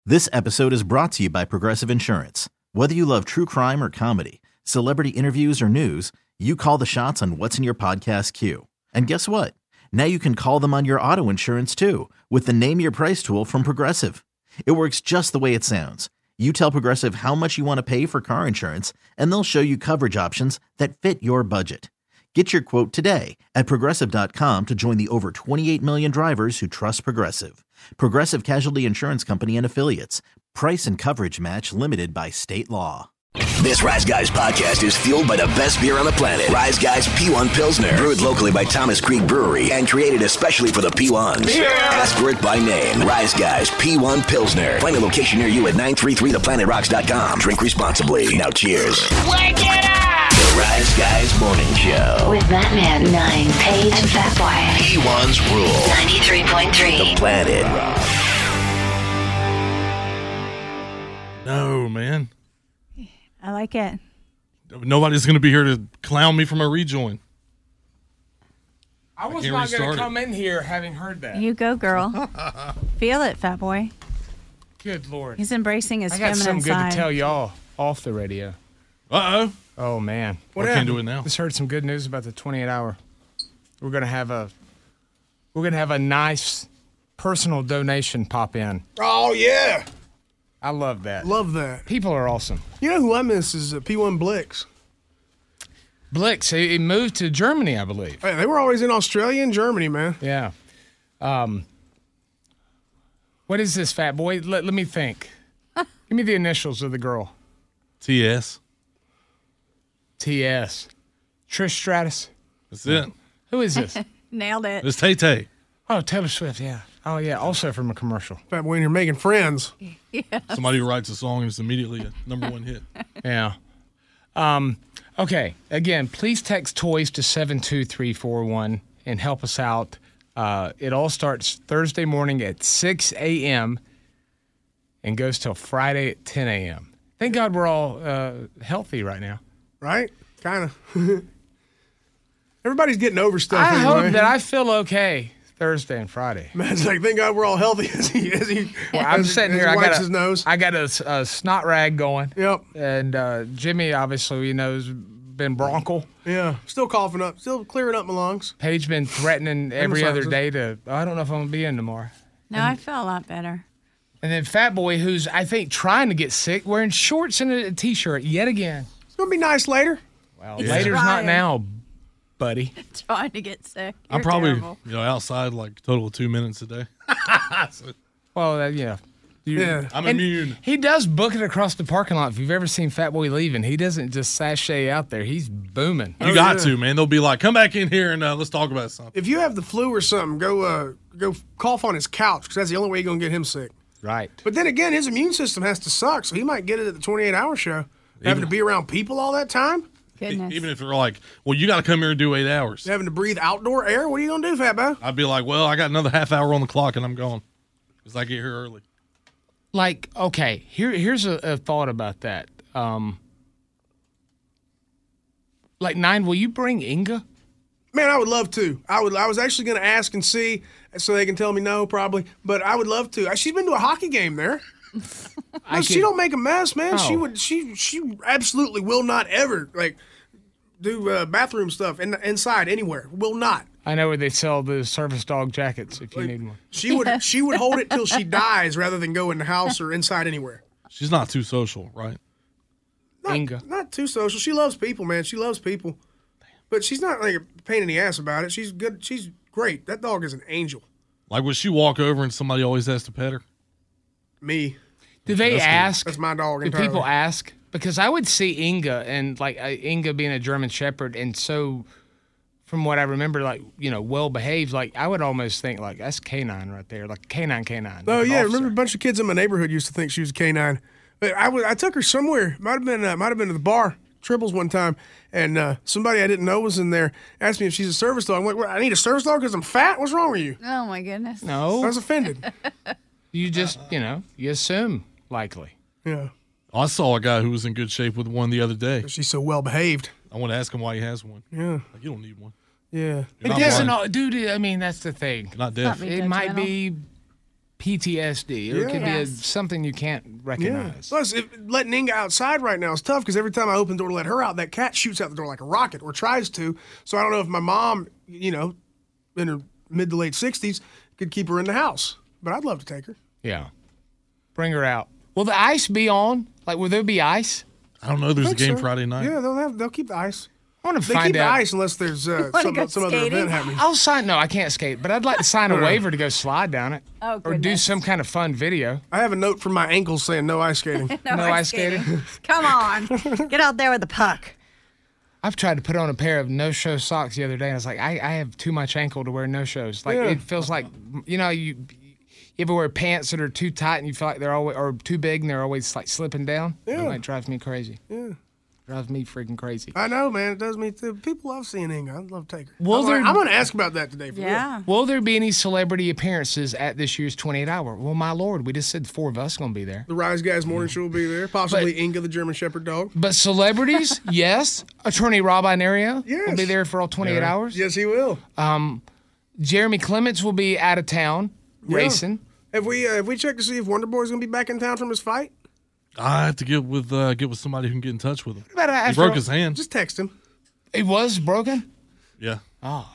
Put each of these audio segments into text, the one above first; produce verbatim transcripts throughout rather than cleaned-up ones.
This episode is brought to you by Progressive Insurance. Whether you love true crime or comedy, celebrity interviews or news, you call the shots on what's in your podcast queue. And guess what? Now you can call them on your auto insurance too with the Name Your Price tool from Progressive. It works just the way it sounds. You tell Progressive how much you want to pay for car insurance, and they'll show you coverage options that fit your budget. Get your quote today at Progressive dot com to join the over twenty-eight million drivers who trust Progressive. Progressive Casualty Insurance Company and Affiliates. Price and coverage match limited by state law. This Rise Guys podcast is fueled by the best beer on the planet. Rise Guys P one Pilsner. Brewed locally by Thomas Creek Brewery and created especially for the P ones. Yeah. Ask for it by name. Rise Guys P one Pilsner. Find a location near you at nine three three the planet rocks dot com. Drink responsibly. Now cheers. Wake it up! The Rise Guys Morning Show. With Batman, Nine, Paige, and Fat Boy. P one's Rule. ninety-three point three. The Planet Rock. No, man. I like it. Nobody's going to be here to clown me from a rejoin. I was I not going it. to come in here having heard that. You go, girl. Feel it, Fat Boy. Good Lord. He's embracing his I got feminine something good side. to tell y'all off the radio. Uh-oh. Oh, man. What I can't do it now. Just heard some good news about the twenty-eight hour. We're going to have a we're going to have a nice personal donation pop in. Oh, yeah. I love that. Love that. People are awesome. You know who I miss is uh, P one Blix. Blix, he, he moved to Germany, I believe. Hey, they were always in Australia and Germany, man. Yeah. Um, what is this, Fat Boy? Let, let me think. Give me the initials of the girl. T S. T S. Trish Stratus. That's it. Who is this? Nailed it. It's Tay Tay. Oh, Taylor Swift, yeah. Oh, yeah, also from a commercial. Fat Boy, you're making friends. Somebody who writes a song and it's immediately a number one hit. Yeah. Um, okay, again, please text TOYS to seven two three four one and help us out. Uh, it all starts Thursday morning at six a.m. and goes till Friday at ten a.m. Thank God we're all uh, healthy right now. Right? Kind of. Everybody's getting over stuff I anyway. hope that I feel okay Thursday and Friday. Man's like, thank God we're all healthy as he, as he, Well, I'm as, sitting as here. he I wipes got a, his nose. I got a, a snot rag going. Yep. And uh, Jimmy, obviously, you know, has been bronchial. Yeah. Still coughing up. Still clearing up my lungs. Paige been threatening every other Sinuses. day to, oh, I don't know if I'm going to be in tomorrow. No, I feel a lot better. And then Fat Boy, who's, I think, trying to get sick, wearing shorts and a, a T-shirt yet again. It's going to be nice later. Well, Yeah. later's Trying. not now, buddy. Trying to get sick. I'm You're probably terrible. you know outside like a total of two minutes a day. So, Well, uh, yeah. You- Yeah. I'm and immune. He does book it across the parking lot. If you've ever seen Fat Boy leaving, he doesn't just sashay out there. He's booming. You Oh, got yeah. to, man. They'll be like, come back in here and uh, let's talk about something. If you have the flu or something, go uh, go cough on his couch because that's the only way you're going to get him sick. Right. But then again, his immune system has to suck, so he might get it at the twenty-eight hour show. Having to be around people all that time, Goodness. Even if they're like, well, you got to come here and do eight hours. having to breathe outdoor air, what are you going to do, Fat Bo? I'd be like, well, I got another half hour on the clock and I'm gone because I get here early. Like, okay, here, here's a, a thought about that. Um, like, Nine, will you bring Inga? Man, I would love to. I would. I was actually going to ask and see, so they can tell me no, probably. But I would love to. She's been to a hockey game there. I No, she could- don't make a mess, man. She Oh. would. She she absolutely will not ever like do uh, bathroom stuff in, inside anywhere. Will not. I know where they sell the service dog jackets if you need one. She would. She would hold it till she dies rather than go in the house or inside anywhere. She's not too social, right? Not, Inga. not too social. She loves people, man. She loves people. But she's not like a pain in the ass about it. She's good. She's great. That dog is an angel. Like, would she walk over and somebody always has to pet her? Me. Do they That's good. ask? That's my dog Do entirely. people ask? Because I would see Inga and like uh, Inga being a German Shepherd and so, from what I remember, like you know, well behaved. Like I would almost think like that's canine right there, like canine, canine. Oh like an yeah, officer. remember a bunch of kids in my neighborhood used to think she was a canine. But I was, I took her somewhere. Might have been uh, might have been to the bar, Tribbles one time, and uh, somebody I didn't know was in there. Asked me if she's a service dog. I'm like, well, I need a service dog because I'm fat. What's wrong with you? Oh, my goodness. I No, was offended. you just you know you assume likely. Yeah, I saw a guy who was in good shape with one the other day. she's so well behaved. I want to ask him why he has one. Yeah, Like, you don't need one. yeah. You're It not doesn't, blind. all, dude. I mean, that's the thing. You're not deaf. Not me. It might Judgmental. be P T S D, or it Yeah. could Yes. be a, something you can't Yeah. recognize. Plus, if, letting Inga outside right now is tough because every time I open the door to let her out, that cat shoots out the door like a rocket or tries to. So I don't know if my mom, you know, in her mid to late sixties, could keep her in the house. But I'd love to take her. Yeah. Bring her out. Will the ice be on? Like, will there be ice? I don't know. There's a Think game so. Friday night. Yeah, they'll have they'll keep the ice. I want to They find keep the out. ice unless there's uh, Wanna some, go some other skating? event happening. I'll sign. No, I can't skate, but I'd like to sign a Uh. waiver to go slide down it. Oh, Or do goodness. some kind of fun video. I have a note from my ankles saying no ice skating. No, No ice ice skating. Come on. Get out there with the puck. I've tried to put on a pair of no-show socks the other day, and I was like, I, I have too much ankle to wear no-shows. Like, Yeah. it feels like, you know, you you ever wear pants that are too tight and you feel like they're always, or too big and they're always like slipping down? Yeah. That drives me crazy. Yeah. Drives me freaking crazy. I know, man. It does me too. People love seeing Inga. I'd love to take her. Well, I'm, there- gonna, I'm gonna ask about that today. For Yeah. Will there be any celebrity appearances at this year's twenty-eight hour? Well, my lord, we just said four of us going to be there. real. The Rise Guys morning show will be there. Possibly Inga, the German Shepherd dog. But celebrities, yes. Attorney Rob Inario will Yes. be there for all twenty-eight hours. Yes, he will. Jeremy Clements will be out of town racing. Have we uh, have we checked to see if Wonder Boy's gonna be back in town from his fight? I have to get with uh, get with somebody who can get in touch with him. But He after broke his hand. Just text him. He was broken. Yeah. Oh.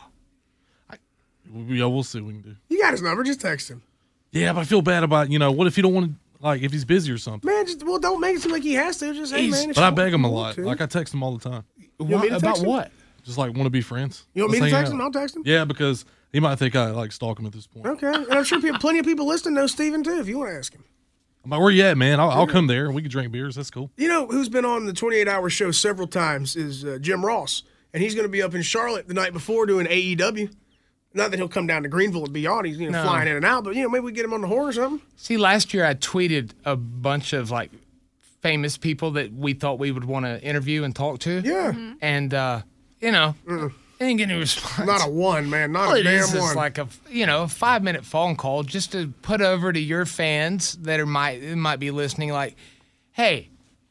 Yeah, we'll see what we can do. You got his number. Just text him. Yeah, but I feel bad about, you know, what if you don't want to, like, if he's busy or something. Man, just well, don't make it seem like he has to. Just hey, He's- man. if But you I want- beg him a you want lot. to. Like, I text him all the time. want me What, to about text him? what? Just like, want to be friends. You want me Let's to hang text out. him? I'll text him. Yeah, because he might think I, like, stalk him at this point. Okay, and I'm sure people, plenty of people listening know Steven too. If you want to ask him. I'm like, where you at, man? I'll, I'll come there and we can drink beers. That's cool. You know who's been on the twenty-eight hour show several times is uh, Jim Ross, and he's going to be up in Charlotte the night before doing A E W. Not that he'll come down to Greenville and be on. He's you know No. flying in and out, but you know maybe we get him on the horn or something. See, last year I tweeted a bunch of like famous people that we thought we would want to interview and talk to. Yeah, And, uh, you know, I didn't get any response. not a one, man, not All a it damn is is one. like a you know a five minute phone call just to put over to your fans that are might that might be listening. Like, hey,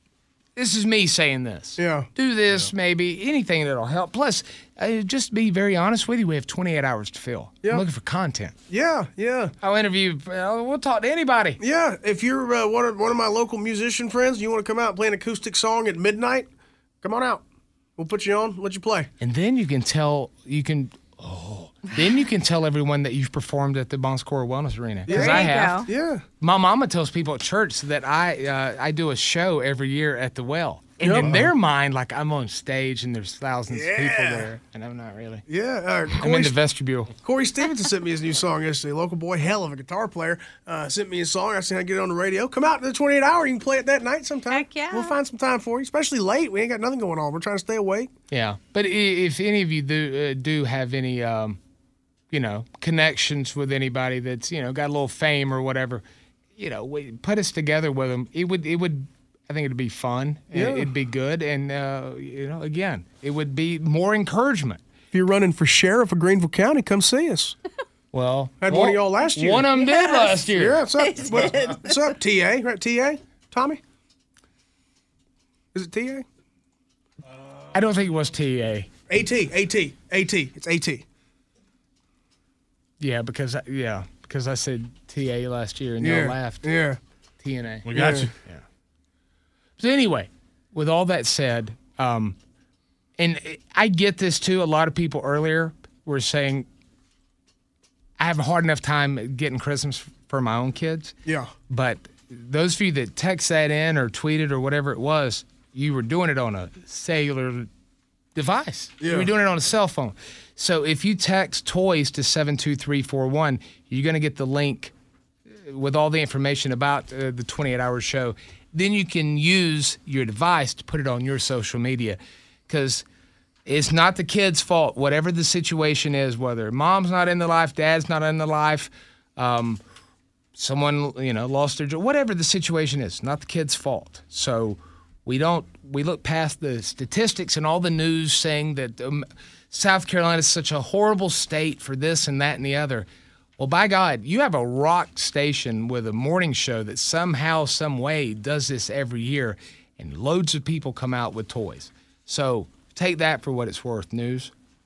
this is me saying this. Yeah. Do this maybe anything that'll help. Plus, uh, just be very honest with you. We have twenty-eight hours to fill. Yeah. I'm looking for content. yeah, yeah. I'll interview. Uh, we'll talk to anybody. Yeah, if you're uh, one of one of my local musician friends, you want to come out and play an acoustic song at midnight, come on out. We'll put you on, let you play. And then you can tell you can. Oh, then you can tell everyone that you've performed at the Bon Secours Wellness Arena. Because There I you have. go. Yeah, My mama tells people at church that I uh, I do a show every year at the Well, and Yep. in their mind, like I'm on stage and there's thousands of people Yeah. there, and I'm not really. yeah. Uh, I'm Corey, in the vestibule. Corey Stevenson sent me his new song yesterday. Local boy, hell of a guitar player, uh, sent me his song. I seen how to get it on the radio. Come out to the twenty-eight hour. You can play it that night sometime. Heck yeah. We'll find some time for you, especially late. We ain't got nothing going on. We're trying to stay awake. Yeah, but i- if any of you do uh, do have any, um, you know, connections with anybody that's you know got a little fame or whatever, you know, we, put us together with them. It would it would. I think it'd be fun. and Yeah. It'd be good, and uh, you know, again, it would be more encouragement. If you're running for sheriff of Greenville County, come see us. Well, Had one of y'all last year. One of them did last year. Yeah, what's up? What, what's up, T A? Right, T A? Tommy? Is it T A? I don't think it was T A. A T, A T, A T. It's A T. Yeah, because I, yeah, because I said T A last year and y'all laughed. Yeah. T N A. We got Yeah. you. So anyway, with all that said, um, and I get this too. A lot of people earlier were saying I have a hard enough time getting Christmas for my own kids. Yeah. But those of you that text that in or tweeted or whatever it was, you were doing it on a cellular device. You Yeah. were doing it on a cell phone. So if you text toys to seven two three four one, you're going to get the link with all the information about uh, the twenty-eight hour show. Then you can use your device to put it on your social media, because it's not the kid's fault, whatever the situation is, whether mom's not in the life, dad's not in the life, um, someone, you know, lost their job, whatever the situation is, not the kid's fault. So we don't, we look past the statistics and all the news saying that um, South Carolina is such a horrible state for this and that and the other. Well, by God, you have a rock station with a morning show that somehow, some way does this every year, and loads of people come out with toys. So take that for what it's worth, news.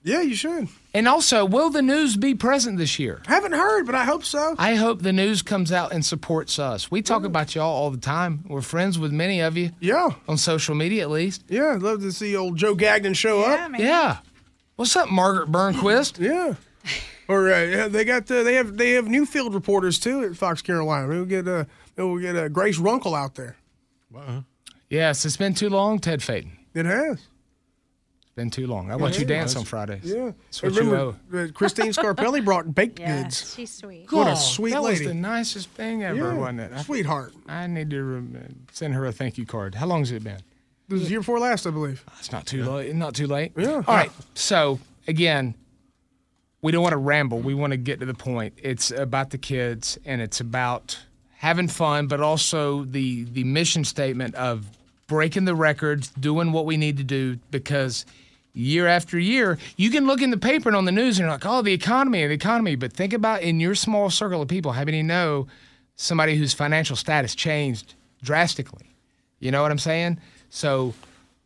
Yeah, you should. And also, will the news be present this year? Haven't heard, but I hope so. I hope the news comes out and supports us. We talk about y'all all the time. We're friends with many of you. Yeah. On social media, at least. Yeah, I'd love to see old Joe Gagnon show Yeah, up. man. Yeah. What's up, Margaret Burnquist? Yeah. Or uh, yeah, they got uh, they have they have new field reporters too at Fox Carolina. Maybe we'll get uh, maybe we'll get uh, Grace Runkle out there. Wow. Yes, it's been too long, Ted Faden. It has. Been too long. I watch you dance on Fridays. Yeah. That's what you owe. Remember, uh, Christine Scarpelli brought baked Yeah, goods. she's sweet. What a Oh, sweet that lady. was the nicest thing ever, Yeah, wasn't it? I, sweetheart. I need to rem- send her a thank you card. How long has it been? It was the year before last, I believe. It's not too late. Not too late. Yeah. All right. So again, we don't want to ramble. We want to get to the point. It's about the kids, and it's about having fun, but also the the mission statement of breaking the records, doing what we need to do, because year after year, you can look in the paper and on the news and you're like, oh, the economy, the economy. But think about in your small circle of people, how many know somebody whose financial status changed drastically? You know what I'm saying? So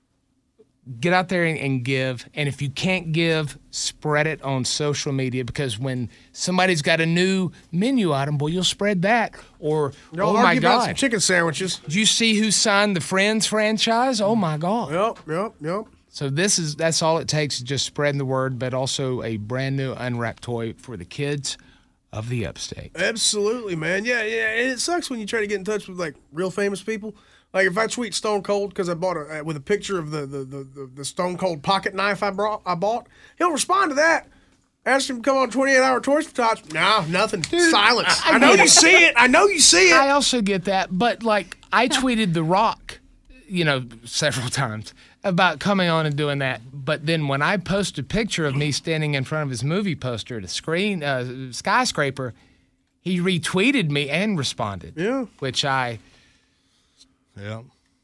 get out there and, and give. And if you can't give, spread it on social media, because when somebody's got a new menu item, boy, you'll spread that. Or, Don't oh my argue about some God, chicken sandwiches. did you see who signed the Friends franchise? Oh my God. Yep, yep, yep. So this is that's all it takes, is just spreading the word, but also a brand new unwrapped toy for the kids of the upstate. Absolutely, man. Yeah, yeah. And it sucks when you try to get in touch with like real famous people. Like if I tweet Stone Cold because I bought a uh, with a picture of the the, the the the Stone Cold pocket knife I brought I bought, he'll respond to that. Ask him to come on twenty-eight hour Toys for Tots. No, nothing. Silence. I, I know get you it. see it. I know you see it. I also get that, but like I tweeted The Rock, you know, several times about coming on and doing that. But then when I post a picture of me standing in front of his movie poster at a screen uh, skyscraper, he retweeted me and responded. Yeah. Which I Yeah.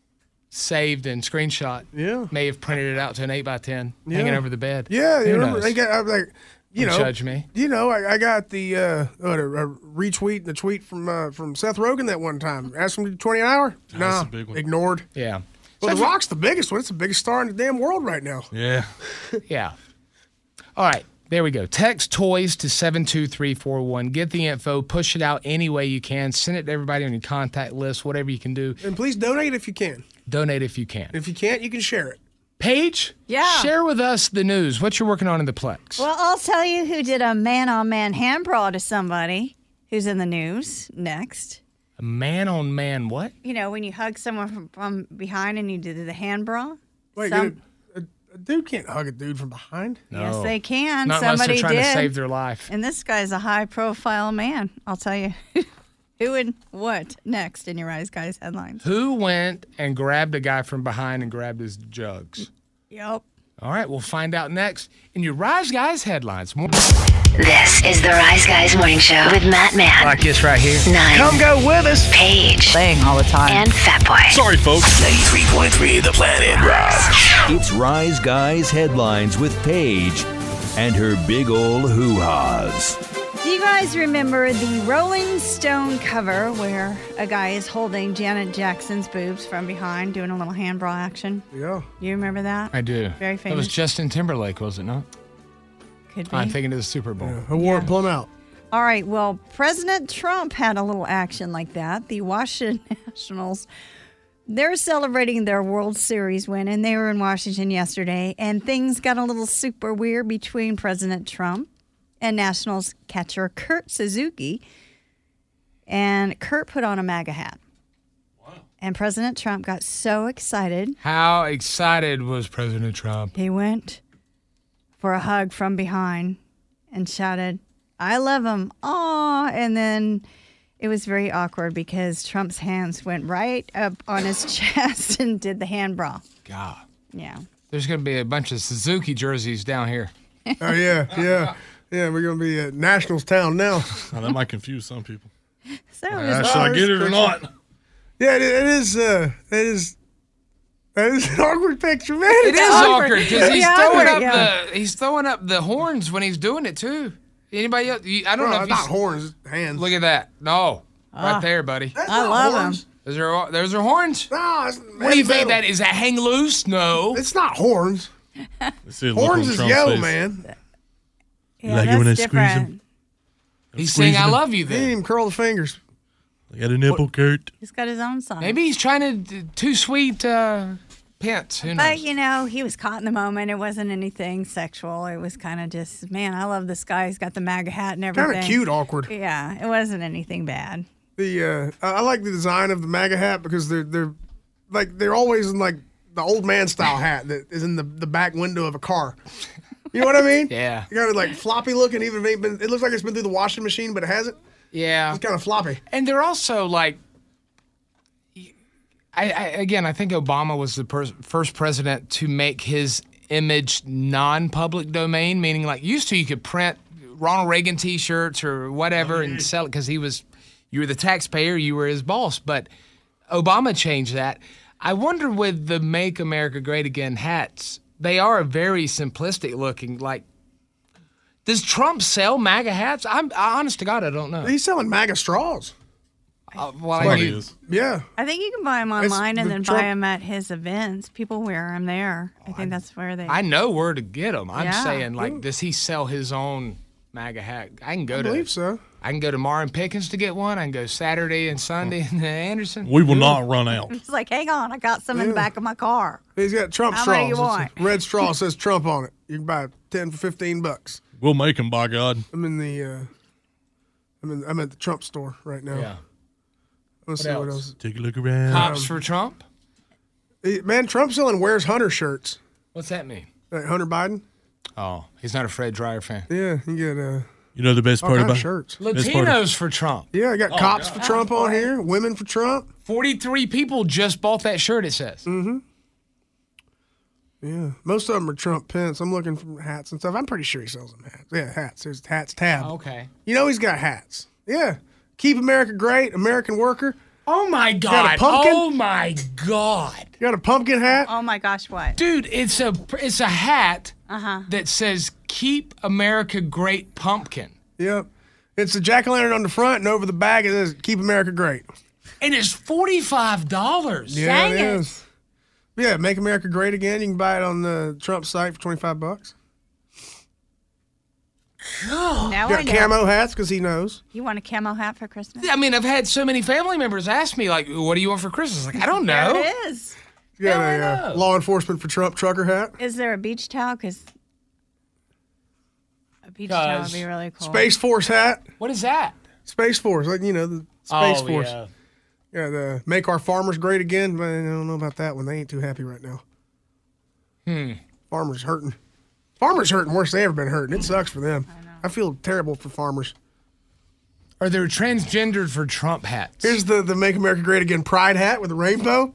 saved and screenshot. Yeah. May have printed it out to an eight by ten Yeah. hanging over the bed. Yeah, Who you remember? knows? They got, I was like, you Don't know, judge me. You know, I, I got the uh, what, a, a retweet, the tweet from uh, from Seth Rogen that one time. Asked him to do twenty an hour. That's Nah, a big one. ignored. Yeah. Well, So The if- Rock's the biggest one. It's the biggest star in the damn world right now. Yeah. Yeah. All right. There we go. Text toys to seven two three four one. Get the info. Push it out any way you can. Send it to everybody on your contact list, whatever you can do. And please donate if you can. Donate if you can. If you can't, you can share it. Paige? Yeah. Share with us the news. What you're working on in the Plex. Well, I'll tell you who did a man-on-man hand brawl to somebody who's in the news next. A man on man what? You know, when you hug someone from, from behind and you do the hand brawl. Wait, Some- a, a, a dude can't hug a dude from behind. Yes, they can. Not unless Somebody they're trying did. to save their life. And this guy's a high-profile man. I'll tell you who and what next in your Rise Guys headlines. Who went and grabbed a guy from behind and grabbed his jugs? Yep. All right, we'll find out next in your Rise Guys headlines. More This is the Rise Guys Morning Show with Matt Mann, like this right here. Nine, Come go with us. Paige, Playing all the time. and Fat Boy. Sorry, folks. ninety-three point three The Planet Rock. It's Rise Guys Headlines with Paige and her big old hoo-haws. Do you guys remember the Rolling Stone cover where a guy is holding Janet Jackson's boobs from behind doing a little hand brawl action? Yeah. You remember that? I do. Very That was famous. Justin Timberlake, was it not? Could be. I'm thinking of the Super Bowl. I wore it plumb out. All right, well, President Trump had a little action like that. The Washington Nationals, they're celebrating their World Series win, and they were in Washington yesterday, and things got a little super weird between President Trump and Nationals catcher Kurt Suzuki. And Kurt put on a MAGA hat. Wow. And President Trump got so excited, How excited was President Trump? he went for a hug from behind and shouted, I love him. Aw. And then it was very awkward because Trump's hands went right up on his chest and did the hand brawl. God. Yeah. There's going to be a bunch of Suzuki jerseys down here. Oh, yeah, yeah. Yeah, we're going to be at Nationals Town now. Now, that might confuse some people. So it Uh, was, should I get it or not? Yeah, it, it is, uh, it is, that is an awkward picture, man. It It's is awkward. awkward because he's Yeah, throwing awkward, up yeah. the he's throwing up the horns when he's doing it too. Anybody else? You, I don't Well, know if it's not you horns, it's hands. look at that. No, right there, buddy. That's I not love horns. him. Those are those are horns. No, it's What do you think that is? That hang loose? No. It's not horns. Let's see a look Horns on is Trump's yellow, face. man. Yeah, like it that's when they squeeze different. him? He's saying, I love you He didn't then. even curl the fingers. They got a nipple, Kurt. He's got his own song. Maybe he's trying to d- too sweet uh, Pence. Who knows? But, you know, he was caught in the moment. It wasn't anything sexual. It was kind of just, man, I love this guy. He's got the MAGA hat and everything. Kind of cute, awkward. Yeah, it wasn't anything bad. The uh, I I like the design of the MAGA hat because they're they're like they're always in like the old man style hat that is in the, the back window of a car. You know what I mean? Yeah. You got it like floppy looking, even if it ain't been. It looks like it's been through the washing machine, but it hasn't. Yeah. It's kind of floppy. And they're also like, I, I again, I think Obama was the pers- first president to make his image non-public domain, meaning like used to you could print Ronald Reagan T-shirts or whatever and sell it because he was, you were the taxpayer, you were his boss. But Obama changed that. I wonder with the Make America Great Again hats, they are very simplistic looking. Like, does Trump sell MAGA hats? I'm honest to God, I don't know. He's selling MAGA straws. Uh, well, Somebody you- is. Yeah. I think you can buy them online and the then Trump- buy them at his events. People wear them there. I think that's where they. I know where to get them. I'm Yeah. saying, like, does he sell his own MAGA hat? I can go I to. believe so. I can go to Mar and Pickens to get one. I can go Saturday and Sunday in Anderson. We will not run out. It's like, hang on, I got some in the back of my car. He's got Trump How straws. many you It's a want? red straw says Trump on it. You can buy ten for fifteen bucks. We'll make them, by God. I'm in the. Uh, I'm in. I'm at the Trump store right now. Yeah. Let's What see what else? else. Take a look around. Cops for Trump? Hey, Man, Trump's selling Where's Hunter shirts. What's that mean? Like Hunter Biden. Oh, he's not a Fred Dreyer fan. Yeah, you get uh, You know the best all part kind about of shirts. Best part of- Latinos for Trump. Yeah, I got cops for Trump on here, women for Trump. forty-three people just bought that shirt, it says. Mm. Yeah, most of them are Trump Pence. I'm looking for hats and stuff. I'm pretty sure he sells them hats. Yeah, hats. There's hats tab. Okay. You know he's got hats. Yeah, Keep America Great, American Worker. Oh, my got God. a pumpkin? Oh, my God. You got a pumpkin hat. Oh my gosh, what? Dude, it's a it's a hat Uh-huh. that says "Keep America Great" pumpkin, Yep. It's a jack o' lantern on the front, and over the back it says "Keep America Great." and it's forty-five dollars. Yeah, Dang it it. is. Yeah, Make America Great Again. You can buy it on the Trump site for twenty-five bucks. Now I Got know. camo hats because he knows. You want a camo hat for Christmas? I mean, I've had so many family members ask me, like, "What do you want for Christmas?" Like, I don't There know. it is. You got Hell a uh, no. law enforcement for Trump trucker hat. Is there a beach towel? Because a beach towel would be really cool. Space Force hat. What is that? Space Force, like you know the Space oh, Force. yeah. Yeah, the Make Our Farmers Great Again. But I don't know about that one. They ain't too happy right now. Hmm. Farmers hurting. Farmers hurting worse than they ever been hurting. It sucks for them. I know. I feel terrible for farmers. Are there transgendered for Trump hats? Here's the the Make America Great Again Pride hat with a rainbow.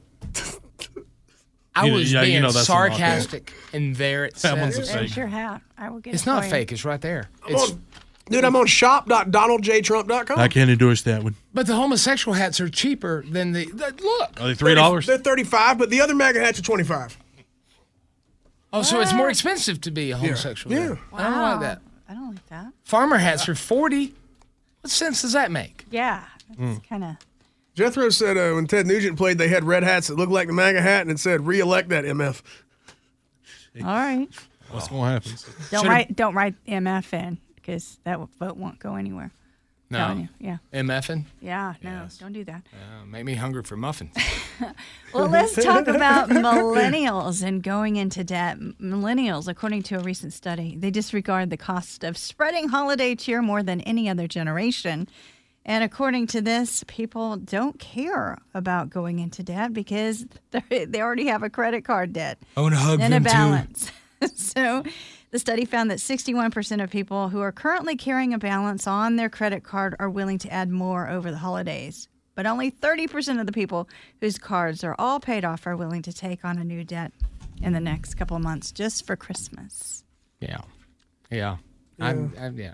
I You know- was yeah, you being know that's not sarcastic, and there it That one's a says. fake. There's your hat. I will get It's it not for you. fake. It's right there. I'm It's, on- dude, I'm on shop dot donald j trump dot com. I can't endorse that one. but the homosexual hats are cheaper than the. the look. Are they three dollars? They're thirty-five, but the other MAGA hats are twenty-five. Oh, so it's more expensive to be a homosexual. Yeah. then. I don't like that. I don't like that. Farmer hats are forty. What sense does that make? Yeah, it's Mm. kind of. Jethro said uh, when Ted Nugent played, they had red hats that looked like the MAGA hat, and it said "Re-elect that M F." All right. What's going to happen? Don't Should've- write. Don't write M F in because that vote won't go anywhere. Telling No. you. Yeah. MFing? Yeah. No. Don't do that. Uh, make me hungry for muffins. Well, let's talk about millennials and going into debt. Millennials, according to a recent study, they disregard the cost of spreading holiday cheer more than any other generation. And according to this, people don't care about going into debt because they they already have a credit card debt I want to hug and a them too. balance. So the study found that sixty-one percent of people who are currently carrying a balance on their credit card are willing to add more over the holidays. But only thirty percent of the people whose cards are all paid off are willing to take on a new debt in the next couple of months just for Christmas. Yeah. Yeah. I'm, I'm, yeah.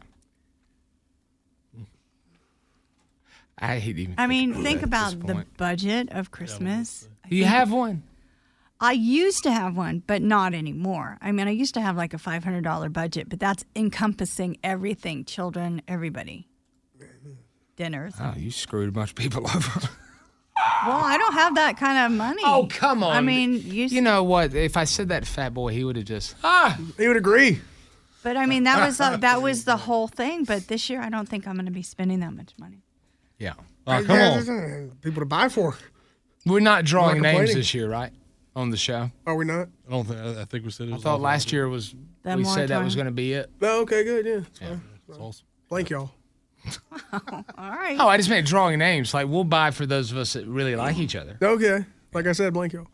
I hate even. I mean, thinking think about about this the point. budget of Christmas. Do you have one? I used to have one, but not anymore. I mean, I used to have like a five hundred dollars budget, but that's encompassing everything, children, everybody. Dinners. Oh, you screwed a bunch of people over. Well, I don't have that kind of money. Oh, come on. I mean, you. You know what? If I said that to Fat Boy, he would have just ah. He would agree. But I mean, that was uh, that was the whole thing. But this year, I don't think I'm going to be spending that much money. Yeah. Oh, come Yeah, on. there's, uh, People to buy for. We're not drawing not names complaining. this year, right? On the show. Are we not? I don't think. I I think we said it I was. thought all- last year was The we said that was moratorium. going to be it. No, okay, good, yeah. It's Yeah. fine. It's awesome. Blank y'all. All right. Oh, I just meant drawing names. Like we'll buy for those of us that really like each other. Okay. Like I said, blank y'all.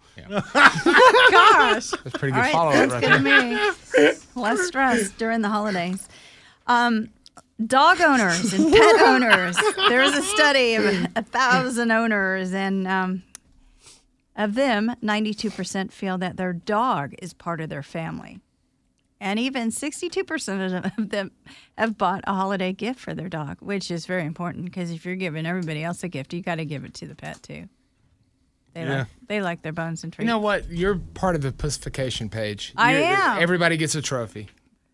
Gosh. That's a pretty All good right, follow up that's right good there. to me. Less stress during the holidays. Um, dog owners and pet owners. There was a study of a thousand owners, and um, of them, ninety-two percent feel that their dog is part of their family. And even sixty-two percent of them have bought a holiday gift for their dog, which is very important because if you're giving everybody else a gift, you got to give it to the pet too. They Yeah. like they like their bones and treats. You know what? You're part of the pussification page. I You're- am. Everybody gets a trophy.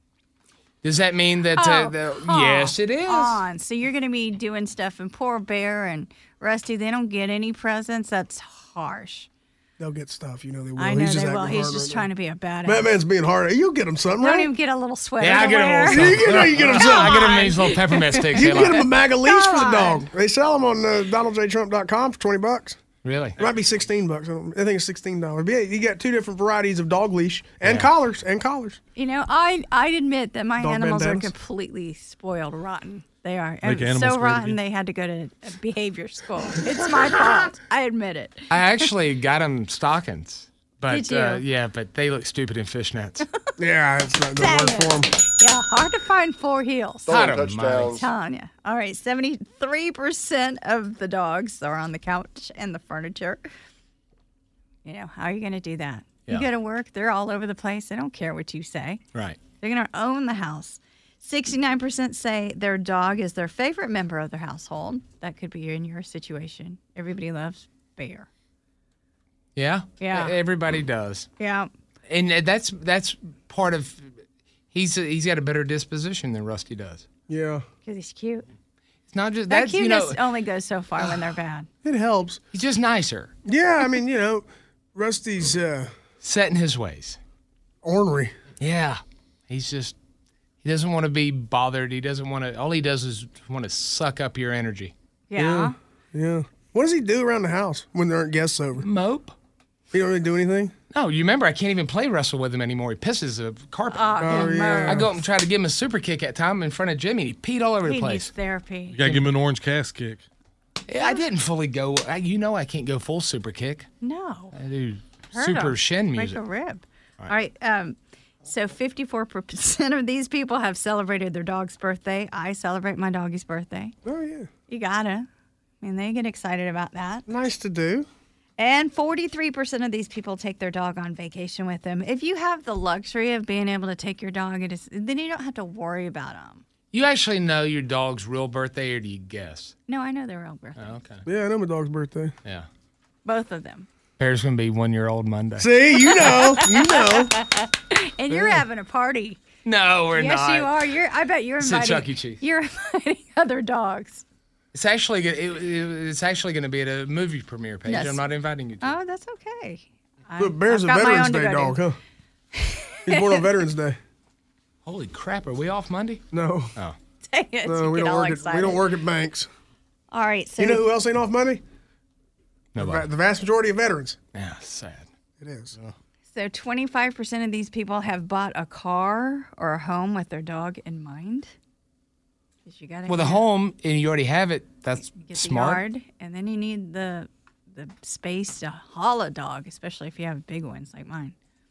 Does that mean that? Oh, uh, the, come yes, it is. on. So you're going to be doing stuff, and poor Bear and Rusty, they don't get any presents. That's harsh. They'll get stuff, you know they will. I know He's just they will. acting He's hard just right trying now. to be a badass. That man's being hard. You'll get him something, Don't right? even get a little sweater. Yeah, I to get him a wear. little You get, no, you get him I something. get him these little peppermint sticks. You they can get like. him a bag of leash for the Come dog. on. They sell them on uh, Donald J Trump dot com for twenty bucks. Really? It might be sixteen bucks. I, don't, I think it's sixteen dollars. But yeah, you got two different varieties of dog leash and Yeah. collars and collars. You know, I I admit that my Dog animals bandanas. are completely spoiled, rotten. They are. Make And animals so great rotten again. they had to go to a behavior school. It's my fault. I admit it. I actually got him stockings. But Did you? Uh, yeah, but they look stupid in fishnets. Yeah, that's not the Dang word it. for them. Yeah, hard to find four heels. Hot touchdowns. Telling you. All right, seventy-three percent of the dogs are on the couch and the furniture. You know, how are you going to do that? Yeah. You go to work, they're all over the place. They don't care what you say. Right. They're going to own the house. sixty-nine percent say their dog is their favorite member of their household. That could be in your situation. Everybody loves Bear. Yeah. Yeah. E- Everybody does, Yeah. and uh, that's that's part of. He's he's got a better disposition than Rusty does. Yeah, Because he's cute. It's not just That that's you cuteness know only goes so far when they're bad. it helps. he's just nicer, Yeah, I mean, you know, Rusty's uh, set in his ways. ornery. Yeah. He's just he doesn't want to be bothered. He doesn't want to. All he does is want to suck up your energy. Yeah. Yeah. What does he do around the house when there aren't guests over? Mope. He don't really do anything? No, you remember I can't even play wrestle with him anymore. He pisses the carpet. Oh, Oh, him, yeah. uh, I go up and try to give him a super kick at time in front of Jimmy. He peed all over the He place. needs therapy. You gotta give him an orange cast kick. Yeah, I didn't fully go. I, you know, I can't go full super kick. No. I do Hurt super him. shin Break music. a rib. All right. Um, so fifty-four percent of these people have celebrated their dog's birthday. I celebrate my doggy's birthday. Oh, yeah. You gotta. I mean, they get excited about that. Nice to do. And forty-three percent of these people take their dog on vacation with them. If you have the luxury of being able to take your dog, it is, then you don't have to worry about them. You actually know your dog's real birthday, or do you guess? No, I know their real birthday. Oh, okay. Yeah, I know my dog's birthday. Yeah. Both of them. Bear's gonna be one year old Monday. See, you know, you know. And you're having a party. No, we're yes, not. you are. You're. I bet you're It's at inviting. Chuck E. Cheese. You're inviting other dogs. It's actually gonna- it, it, it's actually going to be at a movie premiere page. Yes. I'm not inviting you to. Oh, that's okay. I- Look, Bear's a I've got my Veterans own to Day go dog, to. huh? He's born on Veterans Day. Holy crap! Are we off Monday? No, Oh, Dang it, no, you we get don't all work. At, excited. we don't work at banks. All right, so You know who else ain't off Monday? The, nobody. va- the vast majority of veterans. Yeah, sad. It is. so twenty-five percent of these people have bought a car or a home with their dog in mind. 'Cause you gotta Well, the get- home and you already have it. That's get smart. the yard, and then you need the the space to haul a dog, especially if you have big ones like mine.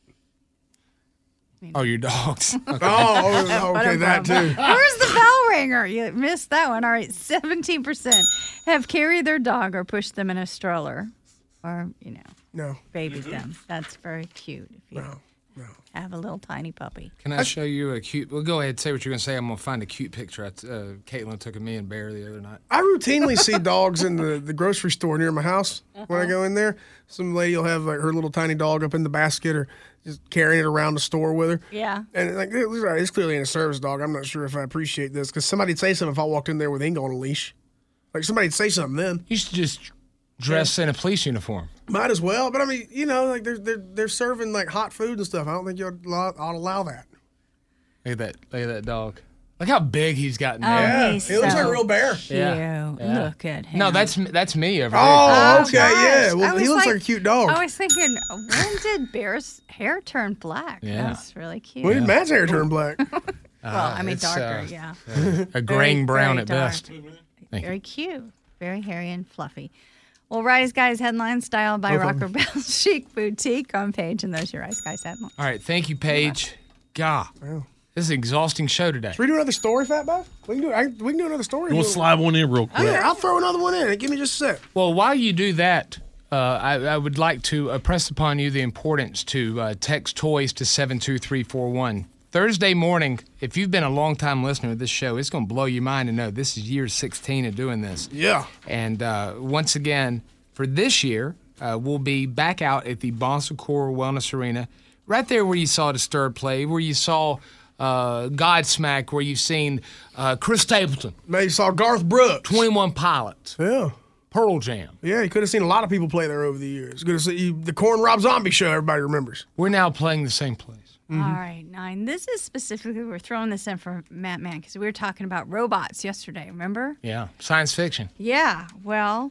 Oh, your dogs. Oh, oh, okay, that too. Where's the bell ringer? You missed that one. All right, seventeen percent have carried their dog or pushed them in a stroller, or you know, No, babied them. That's very cute. If you no, no. have a little tiny puppy. Can I show you a cute? Well, go ahead. Say what you're going to say. I'm going to find a cute picture. I t- uh, Caitlin took of me and Bear the other night. I routinely see dogs in the, the grocery store near my house when I go in there. Some lady will have like her little tiny dog up in the basket or just carrying it around the store with her. Yeah. And like it's right, it's clearly in a service dog. I'm not sure if I appreciate this because somebody'd say something if I walked in there with Ingo on a leash. Like somebody'd say something then. You should just dress in a police uniform. Might as well, but I mean, you know, like they're they're they're serving like hot food and stuff. I don't think you ought to allow, ought to allow that. Look at that! Look at that dog. Look how big he's gotten Oh, there. Yeah, he's he looks so like a real bear. Cute. Yeah. Yeah. Look at him. No, that's that's me over there. Oh, Oh, okay, gosh. yeah. I Well, was he looks like, like- a cute dog. I was thinking, when did Bear's hair turn black? Yeah. That's really cute. when did Matt's hair turn black? well, I mean, it's, darker, uh, yeah. a graying Very, brown very at dark. best. Thank Very cute. Very hairy and fluffy. Well, Rise Guys headline style by Both of Rocker Bell Chic Boutique on page, and those are your Rise Guys headlines. All right, thank you, Paige. God, Wow. this is an exhausting show today. Should we do another story, Fat Boy? We can do. I, we can do another story. You want to slide one in real quick? Yeah, I'll throw another one in. Give me just a sec. Well, while you do that, uh, I, I would like to uh, press upon you the importance to uh, text toys to seven two three four one. Thursday morning, if you've been a long-time listener to this show, it's going to blow your mind to know this is year sixteen of doing this. Yeah. And uh, once again, for this year, uh, we'll be back out at the Bon Secours Wellness Arena, right there where you saw Disturbed play, where you saw uh, Godsmack, where you've seen uh, Chris Stapleton, Maybe you saw Garth Brooks. twenty-one Pilots, Yeah. Pearl Jam. Yeah, you could have seen a lot of people play there over the years. Good to see you, the Corn Rob Zombie show. Everybody remembers. We're now playing the same place. All right, nine. This is specifically, we're throwing this in for Matt Man because we were talking about robots yesterday, remember? Yeah, science fiction. Yeah, well,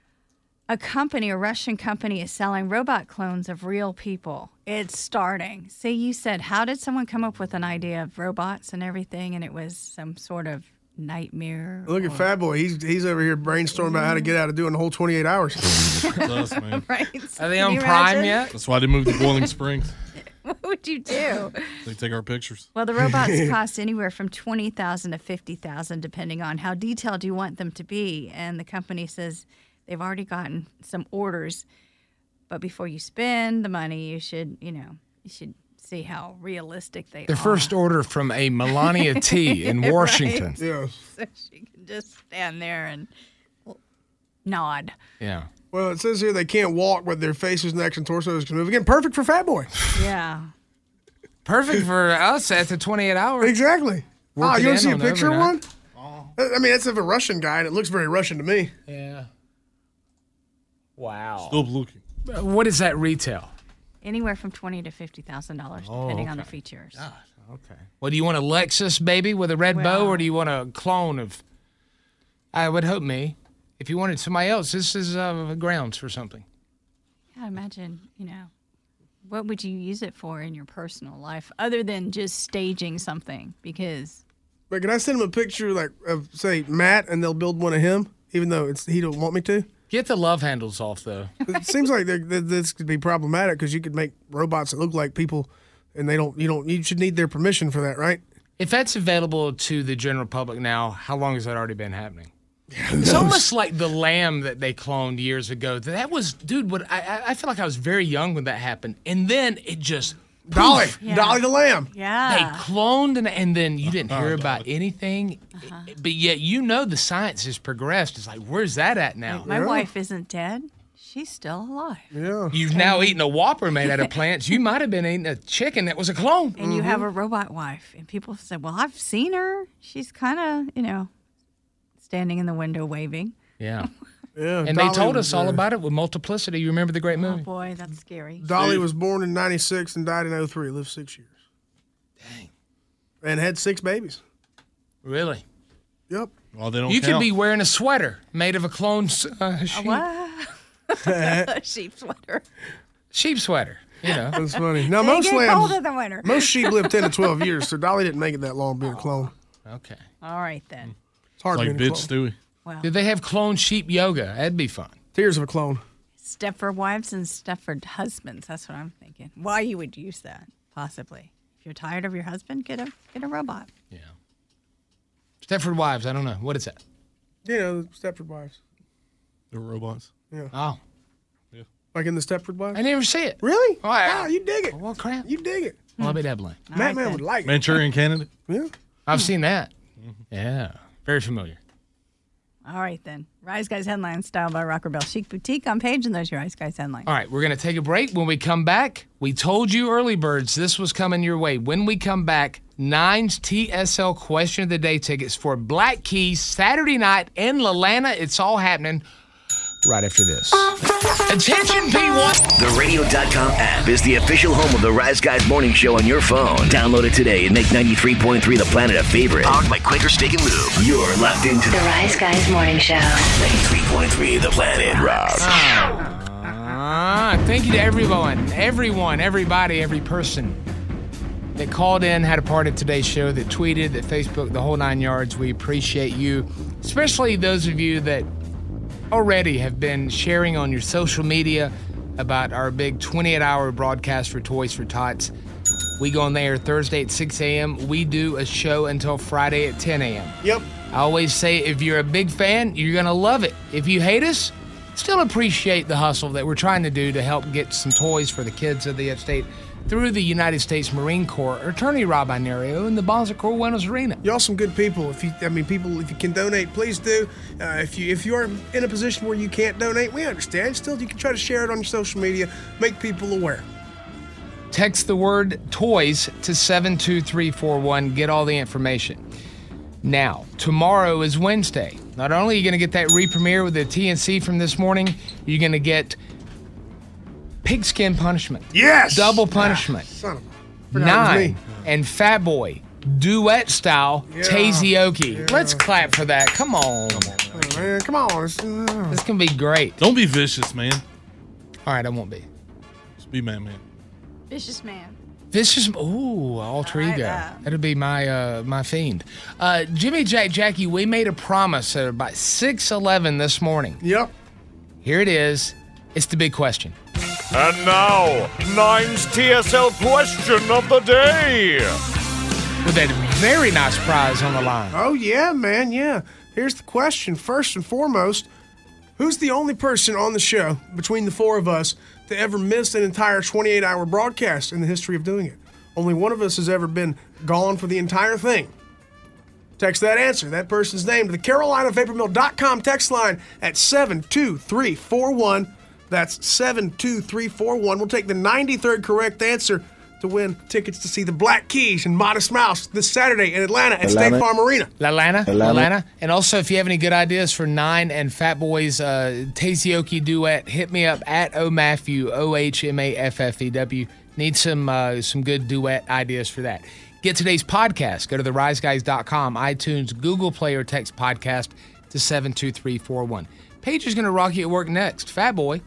a company, a Russian company, is selling robot clones of real people. It's starting. See, you said, how did someone come up with an idea of robots and everything? And it was some sort of nightmare. Look at or- Fat Boy. He's he's over here brainstorming about how to get out of doing the whole twenty-eight hours. Us, man. Right? Are they Can on you Prime imagine? yet? That's why they moved to Boiling Springs. What would you do? They take our pictures. Well, the robots cost anywhere from twenty thousand dollars to fifty thousand dollars, depending on how detailed you want them to be. And the company says they've already gotten some orders, but before you spend the money, you should, you know, you should see how realistic they The are. first order from a Melania T in Washington. Yeah. So she can just stand there and nod. Yeah. Well, it says here they can't walk, but their faces, necks, and torsos can move. Again, perfect for Fat Boy. Yeah. Perfect for us at the twenty-eight hours. Exactly. Work Oh, it you want in to see a on picture of one? overnight. I mean, that's of a Russian guy, and it looks very Russian to me. Yeah. Wow. Still looking. What does that retail? Anywhere from twenty to fifty thousand dollars, depending on the features. Okay. Well, do you want a Lexus baby with a red bow, Well- or do you want a clone of? I would hope me. If you wanted somebody else, this is uh, grounds for something. Yeah, imagine, you know, what would you use it for in your personal life other than just staging something? Because But can I send him a picture, like, of, say, Matt, and they'll build one of him, even though it's he don't want me to? Get the love handles off, though. It seems like they're- that this could be problematic because you could make robots that look like people, and they don't. You don't. You should need their permission for that, right? If that's available to the general public now, how long has that already been happening? It's almost like the lamb that they cloned years ago. That was, dude. What I, I- I feel like I was very young when that happened, and then it just Dolly, poof. Yeah. Dolly the lamb. They yeah, cloned, and, and then you didn't hear Oh, about Dolly. anything. But yet, you know, the science has progressed. It's like, where's that at now? my Yeah. wife isn't dead; she's still alive. Yeah. You've now eaten a Whopper made out of plants. You might have been eating a chicken that was a clone. And you have a robot wife, and people say, "Well, I've seen her. She's kind of, you know, standing in the window waving." Yeah. Yeah. And Dolly they told was, us all uh, about it with Multiplicity. You remember the great Oh movie? boy, that's scary. Dolly was born in ninety-six and died in oh three. Lived six years. Dang. And had six babies. Really? Yep. Well, they don't You could count. be wearing a sweater made of a clone uh, sheep, What? Sheep sweater. sheep sweater. You know. That's funny. Now, They most get cold in lambs, the winter. most sheep live ten to twelve years, so Dolly didn't make it that long being a clone. Okay. All right then. It's hard like being a bitch clone. Stewie. Well, Did they have clone sheep yoga? That'd be fun. Tears of a clone. Stepford wives and Stepford husbands. That's what I'm thinking. Why you would use that, possibly. If you're tired of your husband, get a get a robot. Yeah. Stepford Wives. I don't know. What is that? You know, the Stepford wives. They're robots. Oh, Like in the Stepford wives? I never see it. Really? Oh, I- Wow, you dig it. Well, crap. You dig it. Well, I'll be that blind. All Matt right, Man then. would like it. Manchurian Candidate. Yeah. I've seen that. Yeah. Very familiar. All right then. Rise Guys headlines styled by Rocker Bell Chic Boutique on page, and those are your Rise Guys headlines. All right, we're going to take a break. When we come back, we told you early birds this was coming your way. When we come back, Nine's T S L Question of the Day tickets for Black Keys Saturday night in LaLanna. It's all happening. right after this. Attention, P one! The radio dot com app is the official home of the Rise Guys Morning Show on your phone. Download it today and make ninety-three point three The Planet a favorite. Powered by Quaker Steak and Lube. You're locked into The Rise Guys Morning Show. ninety-three point three The Planet Rock. Ah, thank you to everyone, everyone, everybody, every person that called in, had a part of today's show, that tweeted, that Facebook, the whole nine yards. We appreciate you, especially those of you that already have been sharing on your social media about our big twenty-eight hour broadcast for Toys for Tots. We go on there Thursday at six a.m. We do a show until Friday at ten a.m. Yep. I always say if you're a big fan, you're going to love it. If you hate us, still appreciate the hustle that we're trying to do to help get some toys for the kids of the upstate through the United States Marine Corps Attorney Rob Inario in the Bonza Corwinals Arena. Y'all some good people. If you, I mean, people, if you can donate, please do. Uh, if you, if you are in a position where you can't donate, we understand. Still, you can try to share it on your social media, make people aware. Text the word toys to seven two three four one. Get all the information. Now, tomorrow is Wednesday. Not only are you going to get that re-premiere with the T N C from this morning, you're going to get Pigskin Punishment. Yes! Double Punishment. Ah, son of a... forgot it was Nine. me. And Fat Boy. Duet style. Yeah. Tazeoki. Yeah. Let's clap for that. Come on. Oh, man, come on. It's, uh, This can be great. Don't be vicious, man. All right, I won't be. Just be man, man. Vicious man. Vicious. Ooh, alter I like ego. that. That'll be my uh, my fiend. Uh, Jimmy Jack Jackie, we made a promise at about six eleven this morning. yep. Here it is. It's the big question. And now, Nine's T S L question of the day. With that very nice prize on the line. Oh, yeah, man, yeah. Here's the question. First and foremost, who's the only person on the show between the four of us to ever miss an entire twenty-eight hour broadcast in the history of doing it? Only one of us has ever been gone for the entire thing. Text that answer, that person's name, to the Carolina Vapor Mill dot com text line at seven two three four one. That's seven two three four one. We'll take the ninety-third correct answer to win tickets to see the Black Keys and Modest Mouse this Saturday in Atlanta at State Farm Arena. La Lana, La Lana. And also, if you have any good ideas for Nine and Fat Boy's uh, Tazeoki duet, hit me up at O Matthew, O H M A F F E W. Need some uh, some good duet ideas for that. Get today's podcast. Go to the rise guys dot com, iTunes, Google Play, or text podcast to seven two three four one. Paige is going to rock you at work next. Fat Boy.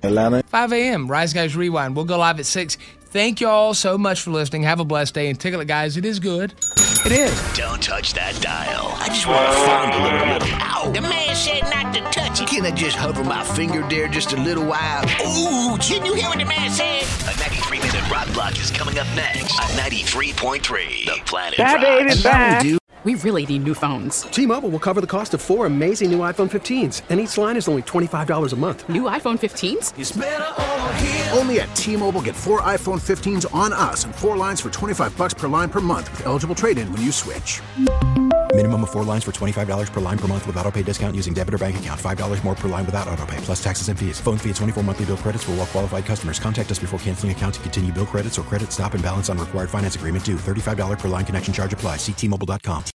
five a.m. Rise Guys Rewind. We'll go live at six. Thank you all so much for listening. Have a blessed day. And Tickle It, guys. It is good. It is. Don't touch that dial. I just want to fondle it a little. Ow! The man said not to touch it. Can I just hover my finger there just a little while? Ooh, didn't you hear what the man said? A ninety-three minute rock block is coming up next on ninety-three point three The Planet Rock. We really need new phones. T-Mobile will cover the cost of four amazing new iPhone fifteens, and each line is only twenty-five dollars a month. New iPhone fifteens? It's better over here. Only at T-Mobile, get four iPhone fifteens on us and four lines for twenty-five bucks per line per month with eligible trade-in when you switch. Minimum of four lines for twenty-five dollars per line per month with autopay discount using debit or bank account. five dollars more per line without autopay, plus taxes and fees. Phone fee at twenty-four monthly bill credits for well-qualified customers. Contact us before canceling account to continue bill credits or credit stop and balance on required finance agreement due. thirty-five dollars per line connection charge applies. See T Mobile dot com.